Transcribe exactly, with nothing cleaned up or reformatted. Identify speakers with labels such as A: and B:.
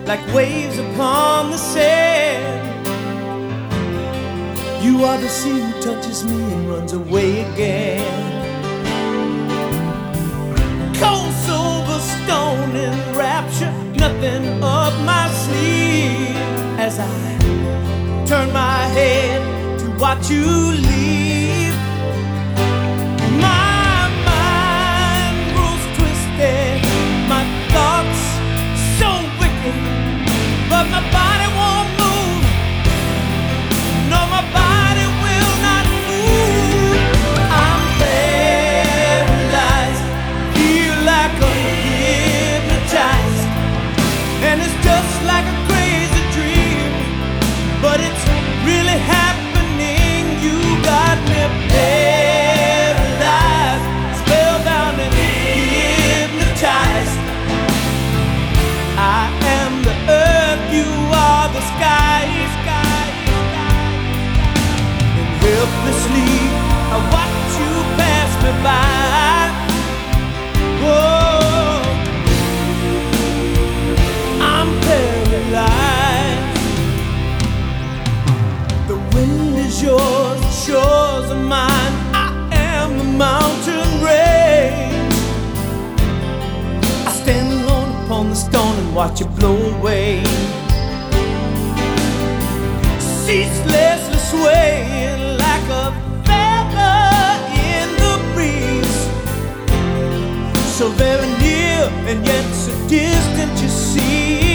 A: like waves upon the sand. You are the sea who touches me and runs away again. Cold silver stone in rapture, nothing up my sleeve. As I turn my head to watch you leave, my mind grows twisted, my thoughts so wicked, but my body won't move. No, my body will not move. I'm paralyzed, feel like I'm hypnotized, and it's just like a crazy dream, but it's really happening. You got me paralyzed, spellbound and hypnotized. I am the earth, you are the sky, sky, sky. And helplessly I watch you pass me by. Oh, I'm paralyzed. The wind is yours, the shores are mine. I am the mountain range. I stand alone upon the stone and watch it blow away, ceaselessly swaying like a feather in the breeze. So very near and yet so distant, you see.